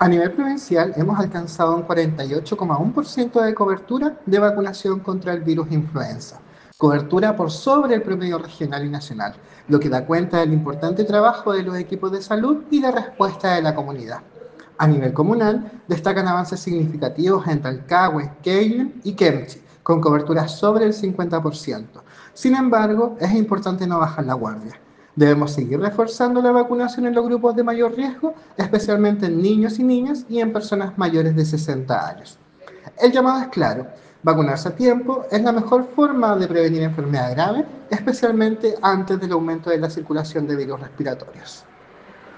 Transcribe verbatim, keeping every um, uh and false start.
A nivel provincial, hemos alcanzado un cuarenta y ocho coma uno por ciento de cobertura de vacunación contra el virus influenza, cobertura por sobre el promedio regional y nacional, lo que da cuenta del importante trabajo de los equipos de salud y la respuesta de la comunidad. A nivel comunal, destacan avances significativos en Talcahué, Keilen y Kemchi, con cobertura sobre el cincuenta por ciento. Sin embargo, es importante no bajar la guardia. Debemos seguir reforzando la vacunación en los grupos de mayor riesgo, especialmente en niños y niñas y en personas mayores de sesenta años. El llamado es claro: vacunarse a tiempo es la mejor forma de prevenir enfermedades graves, especialmente antes del aumento de la circulación de virus respiratorios.